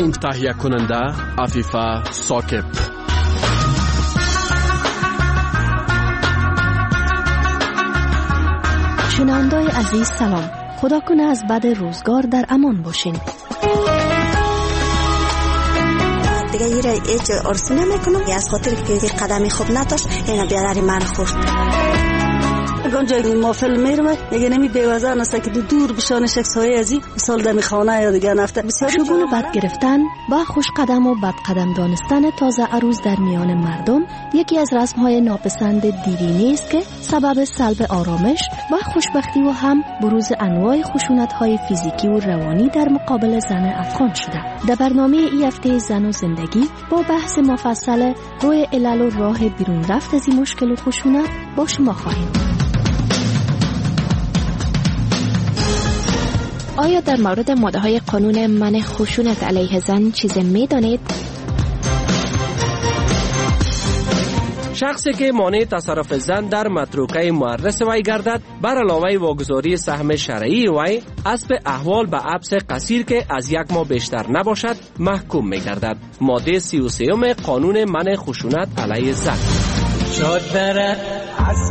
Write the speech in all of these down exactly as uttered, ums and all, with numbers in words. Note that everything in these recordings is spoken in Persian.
تهیه کننده عفیفه ثاقب. شنونده‌های عزیز سلام. خدا کنه از بد روزگار در امان باشین. دیگه یه هیچ ارسی نمیکنم از خاطر که قدمی خوب نداشت اینا بیادری من خورد. اونجا ما فیلم میرم دیگه نمی بیوزن است که دور بشان شخصای ازی مثال دمی خانه یا دیگه نفته بسیار شگون بد گرفتن با خوش قدم و بد قدم دانستن تازه عروس در میان مردم یکی از رسم‌های ناپسند دیرینه است که سبب سلب آرامش و خوشبختی و هم بروز انواع خشونت‌های فیزیکی و روانی در مقابل زن افغان شده. در برنامه این هفته زن و زندگی با بحث مفصل روی علل و راه بیرون رفت از این مشکل و خشونت با شما خواهیم. آیا در مورد ماده‌های قانون منع خشونت علیه زن چیزی می‌دانید؟ شخصی که مانع تصرف زن در متروکه مورث وی گردد بر علاوه واگذاری سهم شرعی وی اسب احوال به حبس قصیر که از یک ماه بیشتر نباشد محکوم می‌گردد. ماده سی و سه قانون منع خشونت علیه زن. چادرت از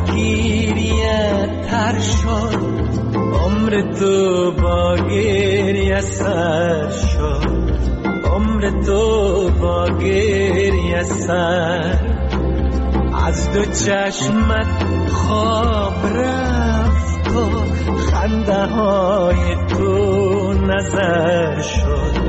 گیریه تر شد، عمر تو با گریه سر شد، عمر تو با گریه سر، از دو چشمت خواب رفت و خنده های تو نظر شد.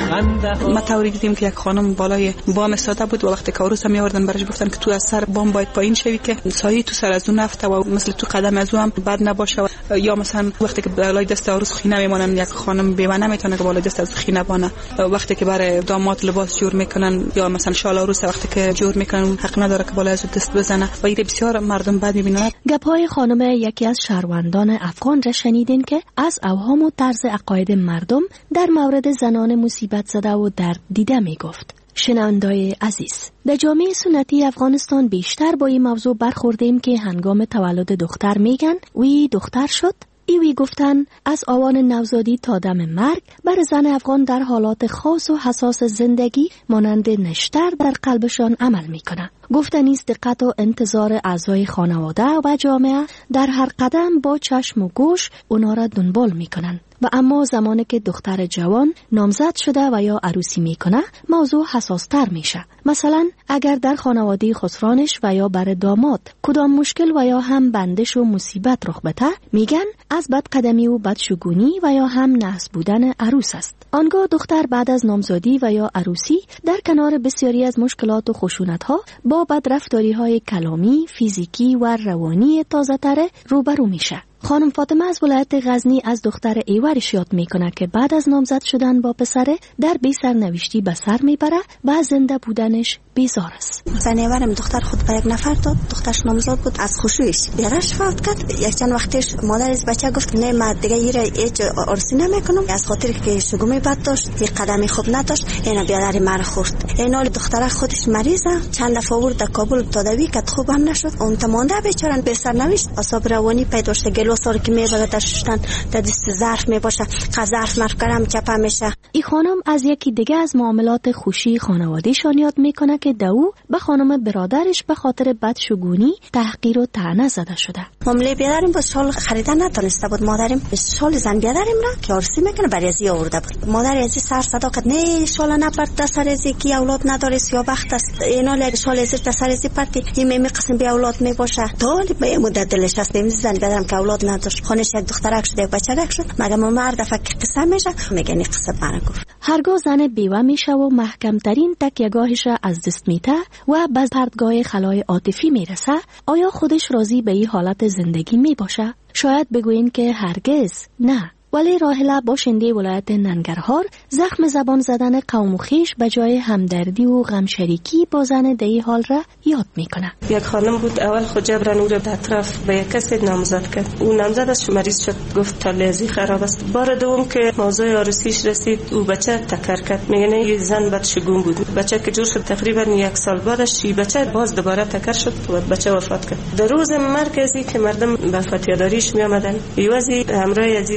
ما توری دیدیم که یک خانم بالای بام ساده بود و وقتی که عروس هم می‌آوردن برش گفتن که تو از سر بام باید پایین شوی که سایه تو سر از اون نفته و مثل تو قدم از اون هم بد نباشه. یا مثلا وقتی که بالای دست عروس خینه میمونن یک خانم بیوه نمیتونه که بالای دست از خینه بانه. وقتی که برای داماد لباس جور میکنن یا مثلا شال عروس وقتی که جور میکنن حق نداره که بالای از دست بزنه و این بسیار مردم بد میبینن. گپ‌های خانم یکی از شهروندان افغان را شنیدین که از اوهام و طرز عقاید مردم در مورد زنان مصیبت زده و درد دیده می گفت. شنونده‌های عزیز، در جامعه سنتی افغانستان بیشتر با این موضوع برخوردیم که هنگام تولد دختر میگن وی دختر شد. ایوی گفتن از آوان نوزادی تا دم مرگ بر زن افغان در حالات خاص و حساس زندگی مانند نشتر در قلبشان عمل میکنه. گفتن است دقت و انتظار اعضای خانواده و جامعه در هر قدم با چشم و گوش اونا را دنبال میکنن. و اما زمانی که دختر جوان نامزد شده و یا عروسی میکنه موضوع حساستر میشه. مثلا اگر در خانواده خسرانش و یا بر داماد کدام مشکل و یا هم بندش و مصیبت رخ بده میگن از بدقدمی و بدشگونی و یا هم نحس بودن عروس است. آنگاه دختر بعد از نامزادی و یا عروسی در کنار بسیاری از مشکلات و خشونت ها با بدرفتاری های کلامی، فیزیکی و روانی تازه تره روبرو میشه. خانم فاطمه از ولایت غزنی از دختر ایوارش یاد میکنه که بعد از نامزد شدن با پسره در بی سرنوشتی به سر میبره و زنده بودنش بیزار است. زن ایوارم دختر خود به یک نفر داد، دخترش نامزد بود، از خوشویش بیارش فوت کرد. یک چند وقتش مادر از بچه گفت نه من دیگه ایره هیچ ارسی نمیکنم از خاطر که شگومی بد داشت، یک قدمی خوب نداشت، اینا بیادری من خورد. اینا دختر خودش مریضه، چند دفعه آورد در کابل تداوی کرد خوبم نشد. اون تمانده بیچاره به سرنوشت اعصاب روانی پیدا شد. گلوسار که میبره در ششتن در دست ظرف میباشه، ظرف مرکرم چپه میشه. این خانم از یکی دیگه از معاملات خوشی خانواده‌شان یاد میکنه که دو به خانم برادرش به خاطر بدشگونی تحقیر و طعنه زده شده. معامله بیادریم با شال خریدن نتونسته بود. مادرم شال زن بیادریم را که عرسی میکنه برای ازی آورده بود. مادر ازی سر صدا کرد نه شال نپرد در سر ازی کی اولاد نداره یا بخت است. اینا لگ شال ازی در سر ازی پرتی این می قسم بی اولاد میباشه. طالب به مدت دلش است نمیز زن بیادرم که اولاد نداشت. خونش یک دخترک شده یک بچه‌ک شد. مگه مرد فکر قصه میشه میگه نی قصه برا گفت. هرگاه زن بیوه میشه و محکمترین تکیه‌گاهش از دست میته و به پردگاه خلای عاطفی میرسه، آیا خودش راضی به این حالت زندگی میباشه؟ شاید بگوین که هرگز نه. ولی راحله باشنده ولایت ننگرهار زخم زبان زدن قوم و خویش به جای همدردی و غم شریکی با زن دی حال را یاد میکنه. یک خانم بود اول خود جبران او را به اطراف به یک کسی نامزد کرد. او نامزدش مریض شد، گفت تلیزی خراب است. بار دوم که موضوع عروسیش رسید او بچه تکر کرد. میگه نه یه زن بدشگون بود. بچه که جور شد تقریبا یک سال بعدش این بچه باز دوباره تکر شد و بچه وفات کرد. در روز مرکزی که مردم به فتیاداریش می آمدن، یوازی همراه از زن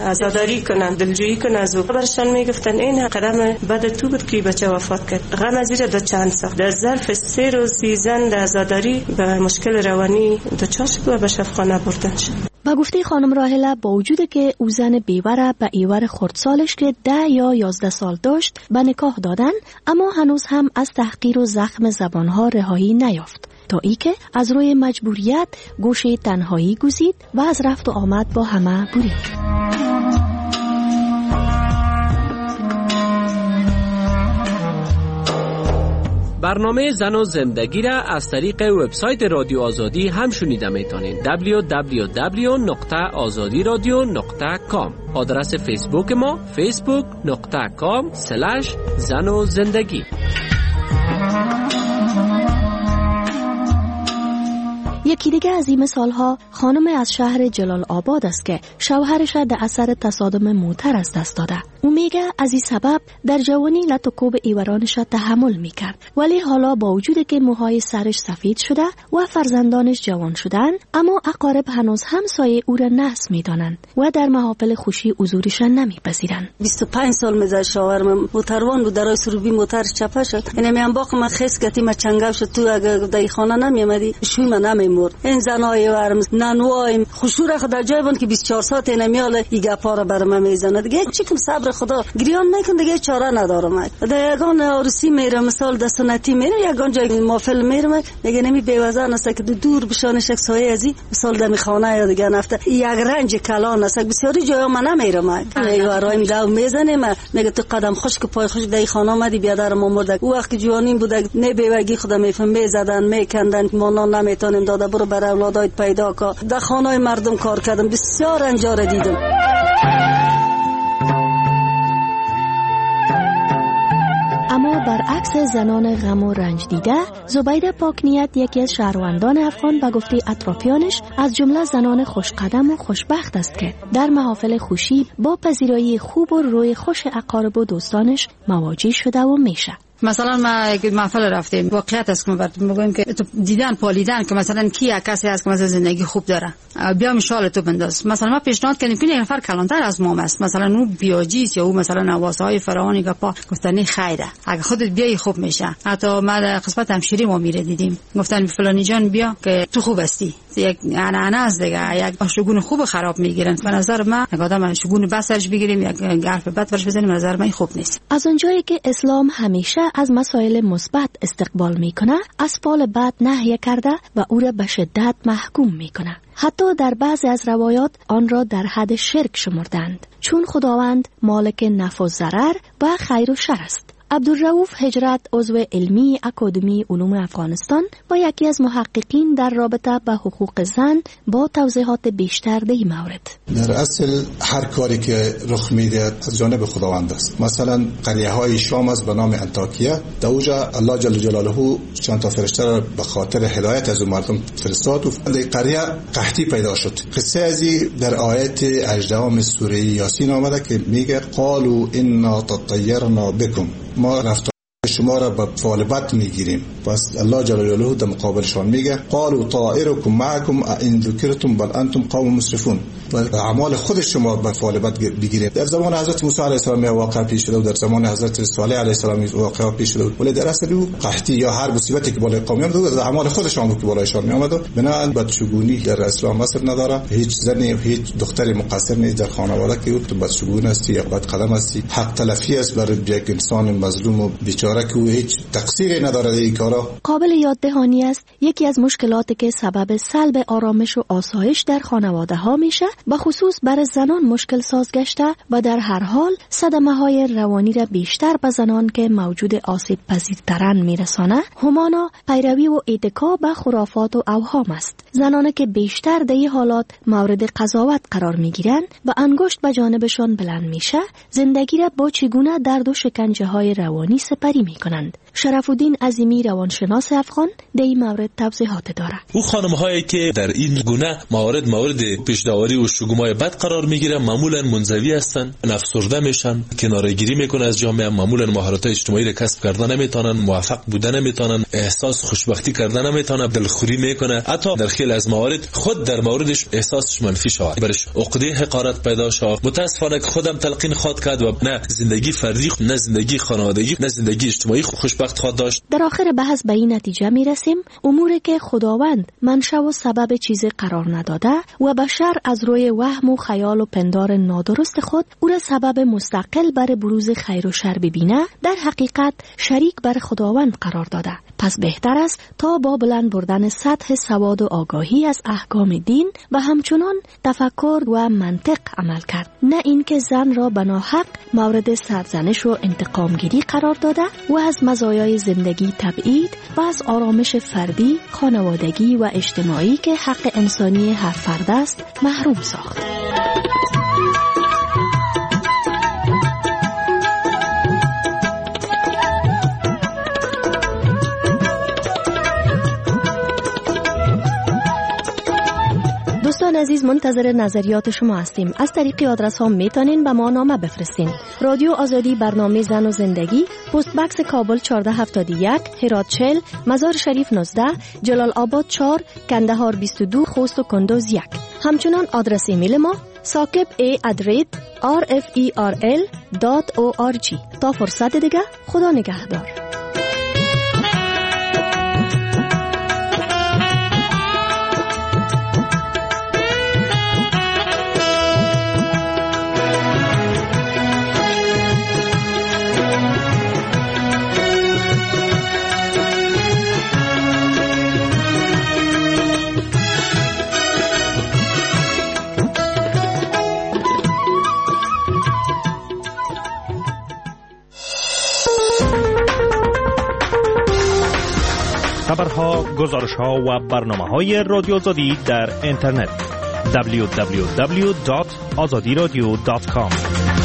عزاداری کنن، دلجویی کنن از او. برشان میگفتن این قدم بعد تو بود که بچه وفات کرد. غم از زیر دو چند ساخت. در ظرف سه روز زن در عزاداری به مشکل روانی دچار شد و به شفاخانه بردن شد. با گفته خانم راهله با وجود که او زن بیوره به ایور خردسالش که ده یا یازده سال داشت به نکاح دادن، اما هنوز هم از تحقیر و زخم زبانها رهایی نیافت تا ای که از روی مجبوریت گوشه تنهایی گزید و از رفت و آمد با همه برید. برنامه زن و زندگی را از طریق وبسایت رادیو آزادی هم شنیده میتونید. دبلیو دبلیو دبلیو نقطه آزادی رادیو نقطه کام. آدرس فیسبوک ما فیسبوک نقطه کام سلش زن و زندگی. یکی دیگه از این مثالها خانم از شهر جلال آباد است که شوهرش در اثر تصادم موتر از دست داده. او میگه از این سبب در جوانی لط و کوب ایورانش تحمل میکرد، ولی حالا با وجود که موهای سرش سفید شده و فرزندانش جوان شدن، اما اقارب هنوز هم سایه او را نحس میدانند و در محافل خوشی حضورش نمیپذیرند. بیست و پنج سال میزد شوهرم موتروان بود، درای سروبی موتر چپه شد. یعنی میام باق ما خس گتی ما چنگاو شد، تو اگر در خانه نمیامدی شوی من نمیمرد. این زنای ورم نانوای خوشوره خدا جای بون که بیست و چهار ساعت نمیاله ایگا پارا برام میزنه دیگه. چیکم صبر خدا گریان میکن دیگه، چاره ندارم. در یگان عروسی میرم، مثال در سنتی میرم، یگان جای محفل میرم، دیگه نمی بیوزن است که دور بشانش سایه ازی مثال در خانه یا دیگه نفته یک رنج کلان است. بسیاری جاها من نمیرم، میورایم داو میزنیم، میگه تو قدم خشک پای خشک در خانه اومدی بیا در ما مرده. او وقت جوانیم بوده نه بیوگی خدا میفهم میزدن میکندن، ما نمیتونیم داده برو بر اولادایت پیدا کا. در خانه مردم کار کردم، بسیار انجار دیدم. اما برعکس زنان غم و رنج دیده، زبیده پاکنیت یکی از شهروندان افغان به گفته اطرافیانش از جمله زنان خوشقدم و خوشبخت است که در محافل خوشی با پذیرایی خوب و روی خوش اقارب و دوستانش مواجه شده و میشه. مثلا ما یک محفل رفتیم، واقعیت است که ما براتون میگیم که تو دیدن پالیدن که مثلا کی کسی هست که مثلا زندگی خوب داره، بیا مشال تو بنداز. مثلا ما پیشنهاد کردیم که یک نفر کلانتر از ما است، مثلا او بیاجیست یا او مثلا نواسای فراوانی که پا گفتنی خیره، اگه خودت بیای خوب میشه. حتی ما در قسمت همشیری ما میره دیدیم، گفتن فلانی جان بیا که تو خوب هستی. یک عنعنه است دیگه، یک شگون خوب خراب میگیرن. به نظر من یک آدم شگون بسرش بگیریم یک حرف بد برش بزنیم، به نظر من خوب نیست. از اونجایی که اسلام همیشه از مسائل مثبت استقبال میکنه، از فعل بد نهی کرده و او را به شدت محکوم میکنه. حتی در بعضی از روایات آن را در حد شرک شمردند، چون خداوند مالک نفع و ضرر و خیر و شر است. عبدالرؤوف هجرت، عضو علمی اکادمی علوم افغانستان و یکی از محققین در رابطه با حقوق زن با توضیحات بیشتر در این مورد. در اصل هر کاری که رخ میده از جانب خداوند است. مثلا قریه های شام از به نام انطاکیه، در اونجا الله جل جلاله چند تا فرشته را به خاطر هدایت از مردم فرستاد و در قریه قحطی پیدا شد. قصه ازی در آیت هجدهم سوره یاسین آمده که میگه قالوا انا تطیرنا بكم، ما رفتار شما را به فعل بد میگیریم. پس الله جل جلاله در مقابلشان میگه قالوا طائرکم معکم ان ذکرتم بل انتم قوم مسرفون، و اعمال خود شما به فعل بد بگیرید. در زمان حضرت موسی علیه السلام واقع پیش شده و در زمان حضرت صالح علیه السلام واقع پیش شده، ولی در اصل او قحطی یا هر مصیبتی که بالای قوم میاد در اعمال خودشان بود که بالایشان میآمد. بنابراین بدشگونی در اسلام اثر نداره. هیچ زنی هیچ دختری مقصر نیست در خانواده که تو بدشگون هستی یا بد قدم هستی. حق تلفی است برای یک انسان مظلوم و بیچاره که هیچ تقصیری نداره در این کارا. قابل یاد دهانی است یکی از مشکلاتی که سبب سلب آرامش و آسایش در خانواده ها میشه، به خصوص برای زنان مشکل ساز گشته و در هر حال صدمه های روانی را بیشتر به زنان که موجود آسیب پذیرترن میرسانه، همانا پیروی و اتکا به خرافات و اوهام است. زنانی که بیشتر در این حالات مورد قضاوت قرار میگیرن و انگشت به جانبشان بلند میشه، زندگی را با چگونه درد و شکنجه های روانی سپری میکنند شرف الدین عظیمی روانشناس افغان در این مورد توضیحات دارد. او خانم هایی که در این گونه موارد مورد پیش‌داوری و شگمای بد قرار میگیرن معمولا منزوی هستن، افسرده میشن، کناره‌گیری میکنن از جامعه، معمولا مهارت اجتماعی را کسب کردن نمیتونن، موفق بودن نمیتونن، احساس خوشبختی کردن نمیتونن، دلخوری میکنه، حتی در خیلی از موارد خود در موردش احساسش منفی شود، برش عقده حقارت پیدا شود. متاسفانه که خودم تلقین خواد کرد و نه زندگی فردی، نه زندگی خانوادگی، نه زندگی اجتماعی خوشبخت خواد داشت. در آخر بحث به این نتیجه میرسیم اموری که خداوند منشأ و سبب چیزی قرار نداده و بشر از روی وهم و خیال و پندار نادرست خود او را سبب مستقل بر بروز خیر و شر ببینه، در حقیقت شریک بر خداوند قرار داده. پس بهتر است تا با بلند بردن سطح سواد و آگاهی از احکام دین و همچنان تفکر و منطق عمل کرد، نه اینکه زن را به ناحق مورد سرزنش و انتقامگیری قرار داده و از مزایای زندگی تبعید و از آرامش فردی، خانوادگی و اجتماعی که حق انسانی هر فرد است محروم ساخت. دوستان عزیز، منتظر نظریات شما هستیم. از طریق آدرس ها میتونین به ما نامه بفرستین. رادیو آزادی، برنامه زن و زندگی، پست بکس کابل چهارده هفتاد و یک، هرات چهل، مزار شریف نوزده، جلال آباد چهار، کندهار بیست و دو، خوست و کندوز یک. همچنان آدرس ایمیل ما ساکب ای ادرید آر اف ای آر ال دات او آر جی. تا فرصت دیگه، خدا نگهدار. خبرها، گزارش‌ها و برنامه‌های رادیو آزادی در اینترنت دبلیو دبلیو دبلیو دات آزادی رادیو دات کام.